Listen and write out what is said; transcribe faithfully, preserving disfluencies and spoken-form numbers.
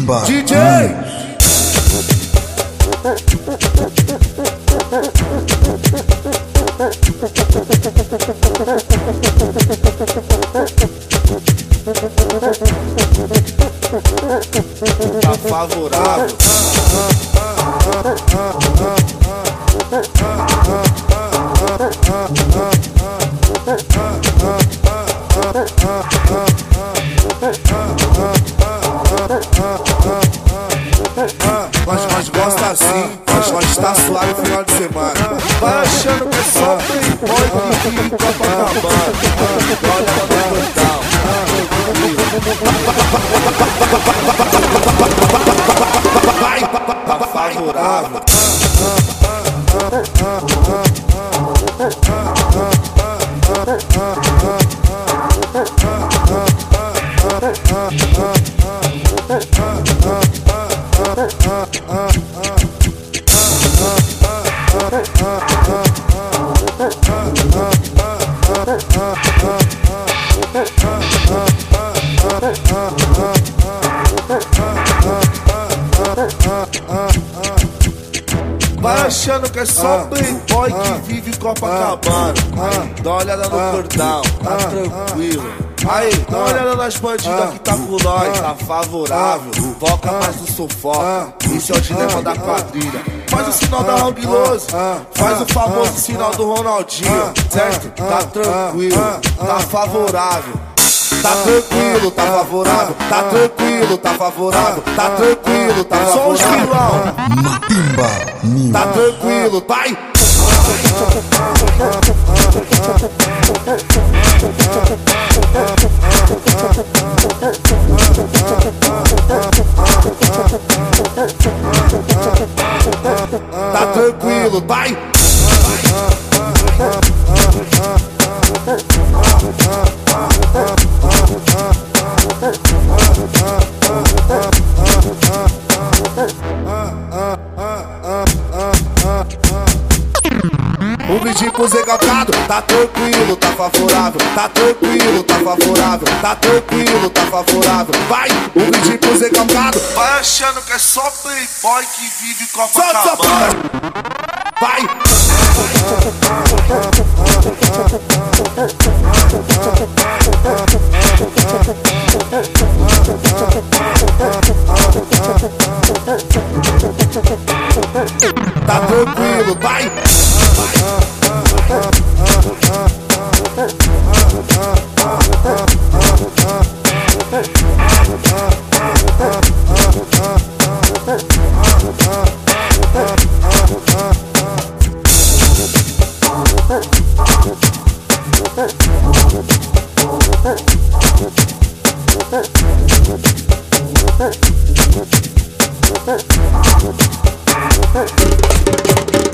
Matimba D J tá favorável. Mas nós gosta assim, mas nós tá suave no final de semana. Vai achando que é só playboy que vive em Copacabana. Olha no portal. Vai, tá favorável. Vai achando que é só playboy que vive em Copacabana. Dá uma olhada no portal, tá tranquilo. Aí, dá uma olhada nas bandidas que tá com nós, tá favorável. Foca mais no sufoca, isso é o dilema da quadrilha. Faz o sinal da Rambiloso, faz o famoso sinal do Ronaldinho, certo? Tá tranquilo, tá favorável. Tá tranquilo, tá favorável, tá tranquilo, tá favorável, tá tranquilo, tá favorável. Só os vilão. Matimba Tá tranquilo, vai. Tá tranquilo, vai. Um vídeo pro Zé Calcado, tá tranquilo, tá favorável, tá tranquilo, tá favorável, tá tranquilo, tá favorável. Vai, um vídeo pro Zé Calcado. Vai achando que é só playboy que vive em Copacabana. Vai. Tá tranquilo, vai. Thank you.